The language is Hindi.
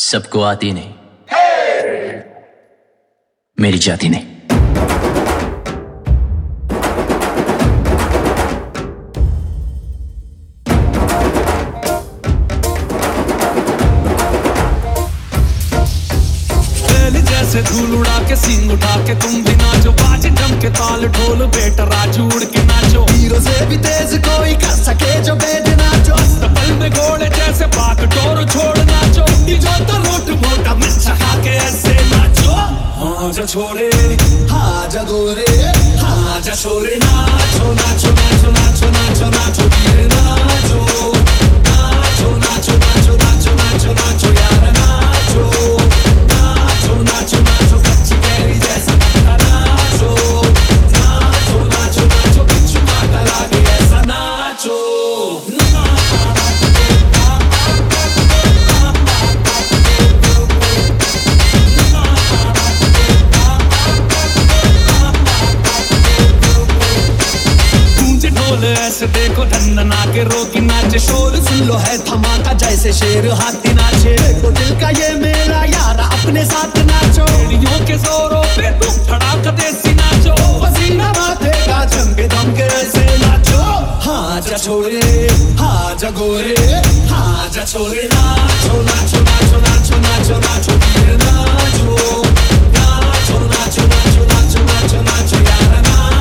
सबको आती नहीं, मेरी जाति नहीं। जैसे धूल उड़ा के सींग उठा के तुम भी नाचो, बाज जम के ताल ढोल बेटा राजू उड़ के नाचो। हीरो से भी तेज कोई कर सके जो बेट नाचो, पल में घोड़े जैसे बाग डोर छोड़ नाचो। जो तो रोट मोटा मिर्चा खा के ऐसे नाचो। हाँ जा छोरे, हाँ जा गोरे, हाँ जा छोरे, नाचो नाचो नाचो नाचो नाचो नाचो वीर नाचो, नाचो नाचो नाचो नाचो नाचो नाचो यार नाचो, नाचो नाचो नाचो कच्ची कैरी जैसा नाचो, नाचो नाचो नाचो बिच्छू काटा लागे ऐसा नाचो। ऐसे देखो धन्ना के रोकी नाचे, शोर सुन लो है धमाका जैसे शेर हाथी नाचे। देखो दिल का ये मेरा यार अपने साथ नाचो, एड़ियों के जोरों पे तुम धड़ाक देसी नाचो। पसीना माथेगा जम के दम के ऐसे नाचो। हाँ जा छोरे, हाँ जा गोरे, हाँ जा छोरे, नाचो नाचो नाचो नाचो नाचो नाचो वीर नाचो, नाचो नाचो नाचो नाचो नाचो नाचो यार नाचो।